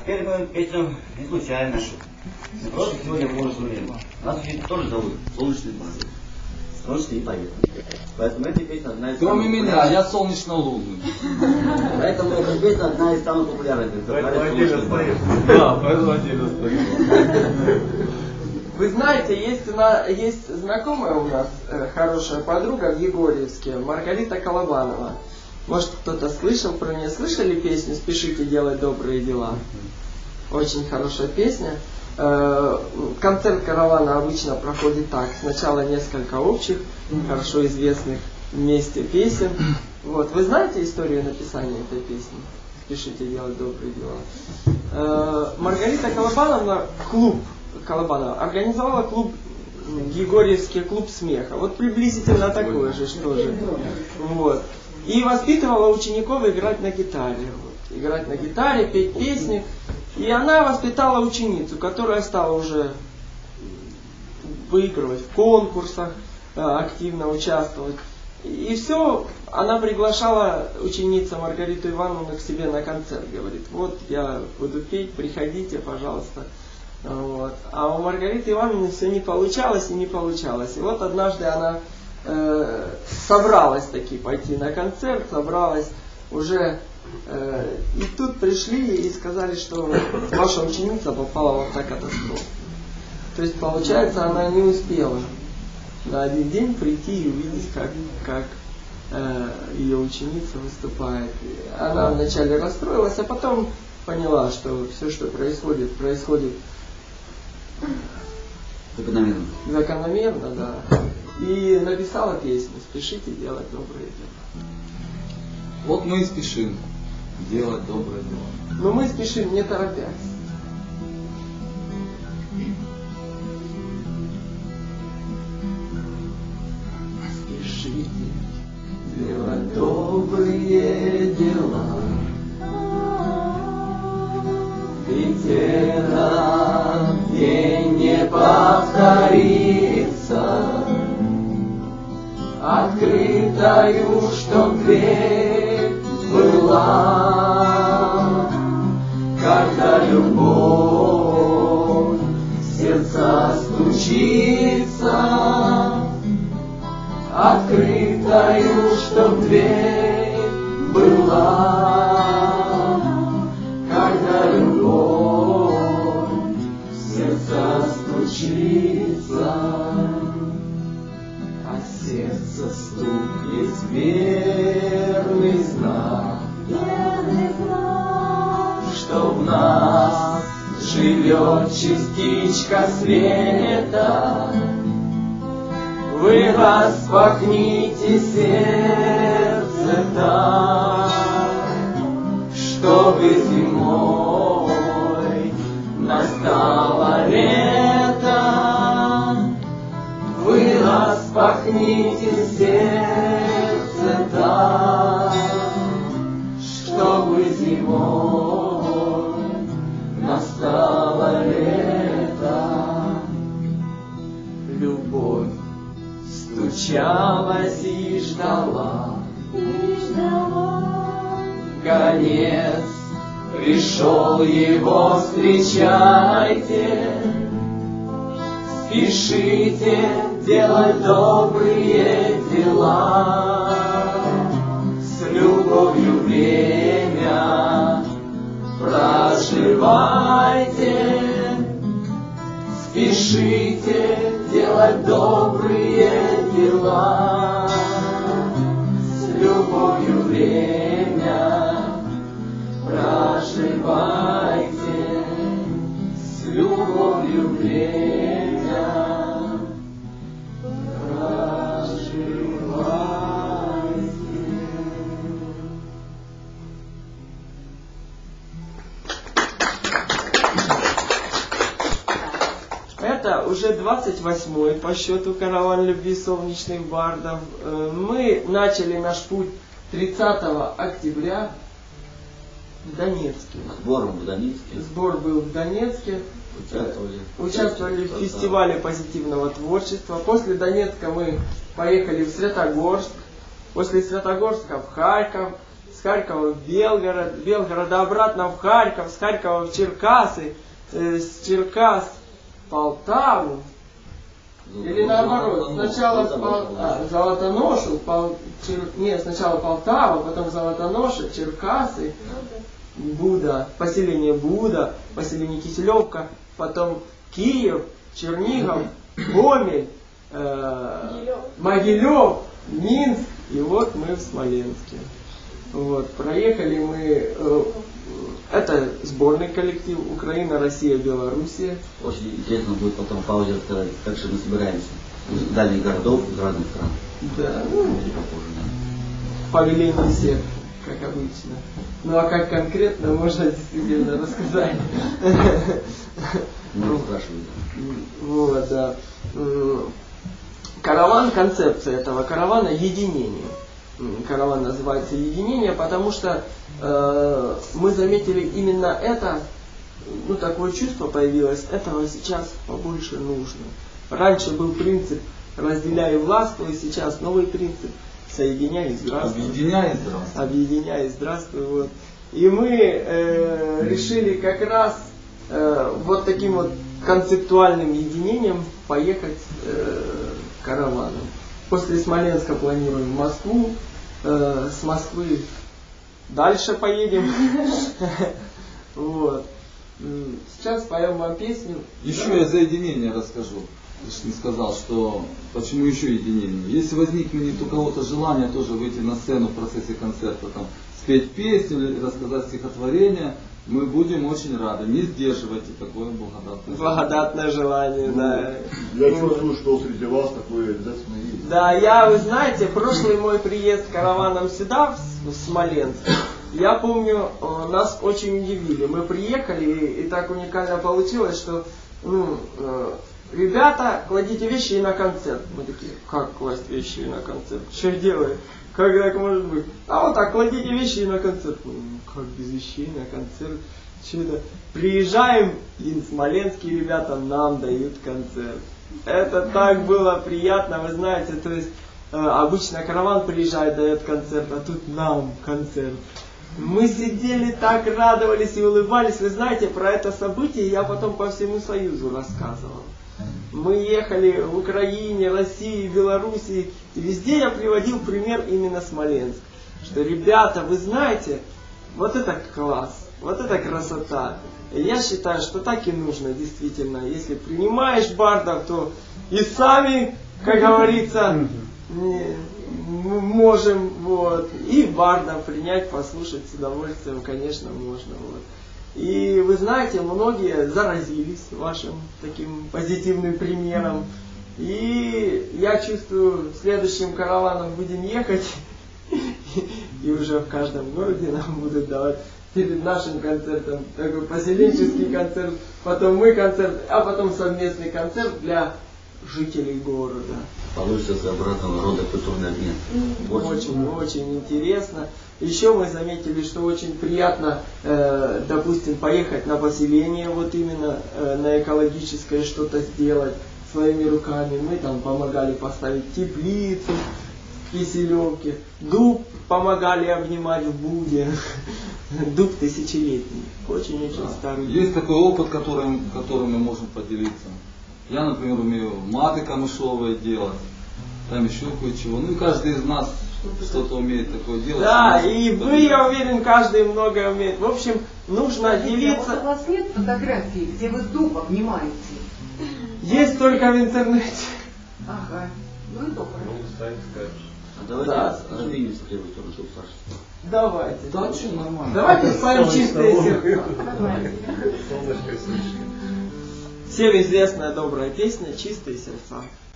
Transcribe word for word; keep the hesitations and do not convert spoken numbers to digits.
теперь мы песню не случайно. Мы просто сегодня в Мурзуме. Нас тоже зовут Солнечный поэт. Солнечный поэт. Поэтому эта песня одна из Кроме меня, я солнечно-лунный. Поэтому эта песня одна из самых популярных. Поэтому отдельно стоит. Да, поэтому отдельно стоит. Вы знаете, есть, у нас, есть знакомая у нас э, хорошая подруга в Егорьевске, Маргарита Колобанова. Может, кто-то слышал про нее? Слышали песню «Спешите делать добрые дела»? Очень хорошая песня. Э, концерт каравана обычно проходит так. Сначала несколько общих, хорошо известных вместе песен. Вот. Вы знаете историю написания этой песни? «Спешите делать добрые дела». Э, Маргарита Колобановна, клуб Колобанова организовала клуб, Егорьевский клуб смеха. Вот приблизительно такой же, что же. Вот. И воспитывала учеников играть на гитаре. Вот. Играть на гитаре, петь песни. И она воспитала ученицу, которая стала уже выигрывать в конкурсах, активно участвовать. И все, она приглашала ученица Маргариту Ивановну к себе на концерт. Говорит, вот я буду петь, приходите, пожалуйста. Вот. А у Маргариты Ивановны все не получалось и не получалось. И вот однажды она э, собралась таки пойти на концерт, собралась уже, э, и тут пришли и сказали, что ваша ученица попала в автокатастрофу. То есть, получается, она не успела на один день прийти и увидеть, как, как э, ее ученица выступает. Она вначале расстроилась, а потом поняла, что все, что происходит, происходит закономерно. Закономерно, да. И написала песню «Спешите делать добрые дела». Вот мы и спешим делать добрые дела. Но мы спешим, не торопясь. Спешите делать добрые дела. Ведь этот день не повторится, открытою, что дверь была, когда любовь в сердца стучится, открытою, что дверь была, когда любовь в сердца стучится, а сердце стук есть верный знак, верный знак, что в нас живет частичка света. Вы распахните сердце так, чтобы зимой настало лето. Вы распахните сердце так, чтобы зимой настало лето. Любовь стучалась и ждала, и ждала. Гонец пришел, его встречайте. Спешите делать добрые дела. С любовью время проживайте. Спешите делать добрые дела. С любовью время проживайте. С любовью время проживайте. Это уже двадцать восьмой по счету караван любви солнечных бардов. Мы начали наш путь тридцатого октября в Донецке. Сбор в Донецке. Сбор был в Донецке. Участвовали. Участвовали в фестивале позитивного творчества. После Донецка мы поехали в Святогорск. После Святогорска в Харьков. с Харькова в Белгород, с Белгорода обратно в Харьков, с Харькова в Черкасы, э, с Черкас в Полтаву. Или наоборот, сначала в Пол... а, Золотоношу, Пол... Чер... нет, сначала Полтава, потом Золотоноша, Черкасы, Буда, поселение Буда, поселение Киселевка, потом Киев, Чернигов, Гомель, э... Могилев, Минск, и вот мы в Смоленске. Вот, проехали мы, э... это сборный коллектив Украина, Россия, Белоруссия. Очень интересно будет потом в паузе рассказать, как же мы собираемся из дальних городов, из разных стран. Да, ну, похоже, да. По велению сект, как обычно. Ну а как конкретно, можно действительно рассказать. Ну, спрашивают. Вот, да. Караван, концепция этого каравана — единение. Караван называется единение, потому что э, мы заметили именно это, ну такое чувство появилось, этого сейчас побольше нужно. Раньше был принцип «разделяй и властвуй», сейчас новый принцип «соединяй и здравствуй». Объединяй и здравствуй. Объединяй и здравствуй. Вот. И мы э, решили как раз э, вот таким вот концептуальным единением поехать э, караваном. После Смоленска планируем Москву, э, с Москвы дальше поедем. Вот. Сейчас поем вам песню. Еще я за единение расскажу. Я же не сказал, что почему еще единение. Если возникнет у кого-то желание тоже выйти на сцену в процессе концерта, там, спеть песню или рассказать стихотворение, мы будем очень рады. Не сдерживайте такое благодатное, благодатное желание. Да. Я чувствую, что среди вас такое обязательно есть. Да, я, вы знаете, прошлый мой приезд караваном сюда, в Смоленск, я помню, нас очень удивили. Мы приехали, и так уникально получилось, что ну, ребята, кладите вещи и на концерт. Мы такие, как класть вещи и на концерт? Что делаем? Как так может быть? А вот так, кладите вещи и на концерт. Ну, как без вещей на концерт? Что-то. Приезжаем, и смоленские ребята нам дают концерт. Это так было приятно, вы знаете, то есть э, обычно караван приезжает, дает концерт, а тут нам концерт. Мы сидели так, радовались и улыбались. Вы знаете, про это событие я потом по всему Союзу рассказывал. Мы ехали в Украине, России, Белоруссии. И везде я приводил пример именно Смоленск. Что, ребята, вы знаете, вот это класс, вот это красота. И я считаю, что так и нужно, действительно. Если принимаешь бардов, то и сами, как говорится, можем, вот. И бардов принять, послушать с удовольствием, конечно, можно. Вот. И вы знаете, многие заразились вашим таким позитивным примером. И я чувствую, следующим караваном будем ехать, и уже в каждом городе нам будут давать перед нашим концертом такой поселенческий концерт, потом мы концерт, а потом совместный концерт для жителей города. Получится своеобразного рода культурный обмен. Очень, очень интересно. Еще мы заметили, что очень приятно, э, допустим, поехать на поселение, вот именно э, на экологическое что-то сделать своими руками. Мы там помогали поставить теплицу в Киселевке, дуб помогали обнимать в Буде. Дуб тысячелетний, очень-очень да. Старый. Есть такой опыт, которым, которым мы можем поделиться. Я, например, умею маты камышовые делать, там еще кое-чего. Ну и каждый из нас что-то умеет такое делать. Да, и вы, я уверен, каждый многое умеет. В общем, нужно Подождите, делиться. А вот у вас нет фотографий, где вы дуб обнимаете? Есть только в интернете. Ага, ну и добро. А давайте Да. раздвинемся в левую сторону, чтобы Саша. Давайте. Да, что, нормально. Давайте споем чистые сердца. Всем известная добрая песня «Чистые сердца».